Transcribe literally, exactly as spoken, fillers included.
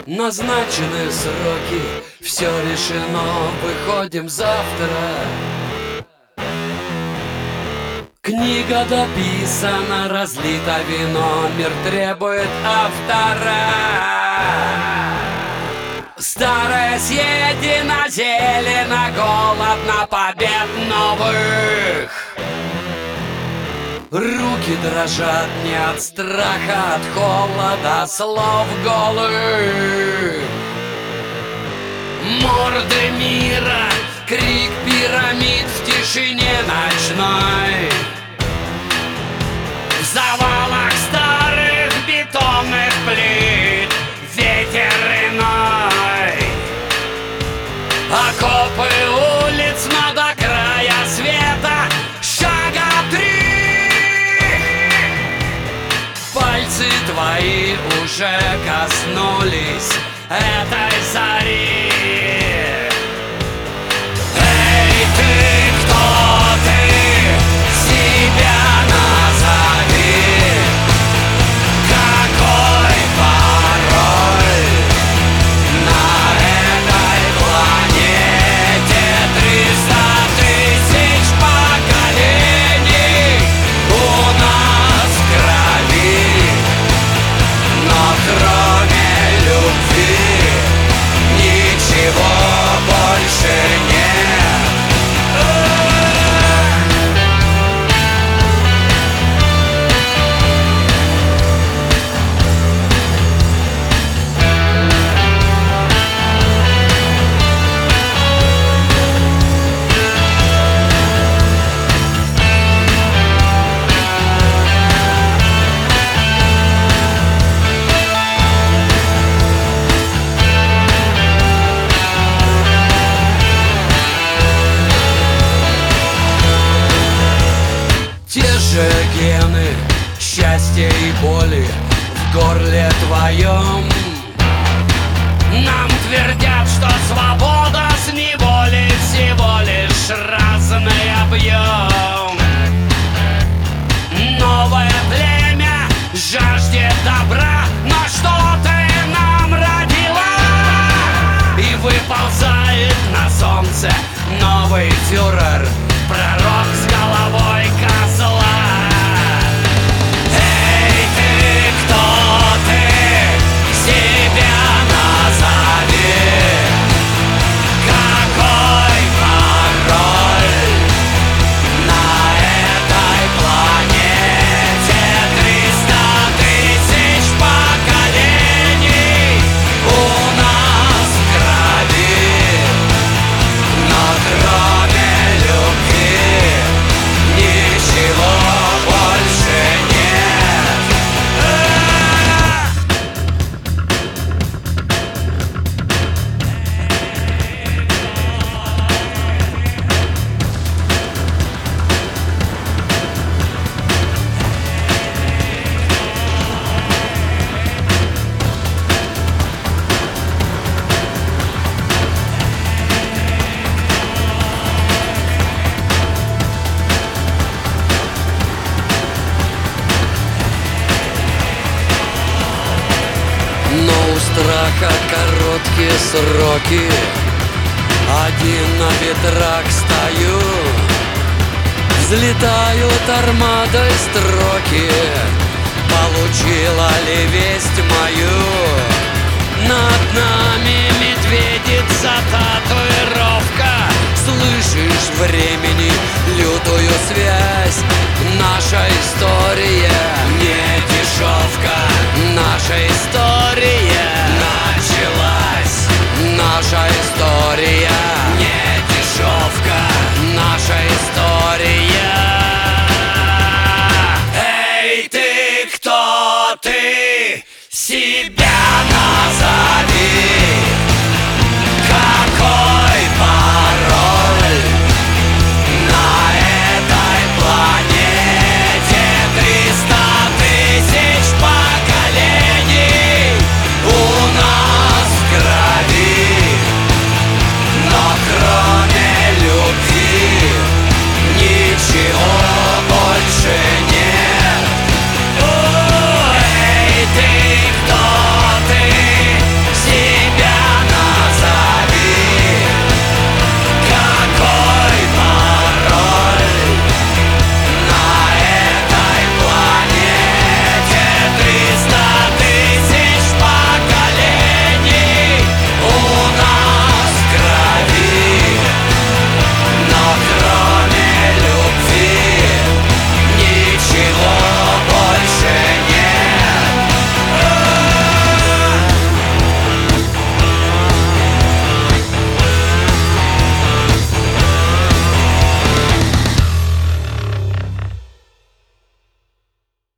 Назначены сроки, все решено, выходим завтра. Книга дописана, разлито вино, мир требует автора. Старое съедено, зелено, голодно побед новых. Руки дрожат не от страха, от холода, слов голых. Морды мира, крик пирамид в тишине ночной. В завалах старых бетонных плит ветер иной. Окопы улиц, но до края света шага три. Пальцы твои уже коснулись этой зари. Эй, ты, кто ты? Себя назови. Какой пароль на этой планете? Триста тысяч поколений у нас в крови. Но кроме любви ничего больше нет. Те же гены счастья и боли в горле твоем. Нам твердят, что свобода с неволи всего лишь разный объем. Новое племя жаждет добра, но что ты нам родила? И выползает на солнце новый фюрер, пророк с головой козла. Эй, ты, кто ты? Себя назови. Какой пароль на этой планете? Триста тысяч поколений у нас в крови. Но кроме любви ничего больше нет. Но у страха короткие сроки. Один на ветрах стою. Взлетают армадой строки. Получила ли весть мою? Над нами медведица татуировка. Слышишь, времени люди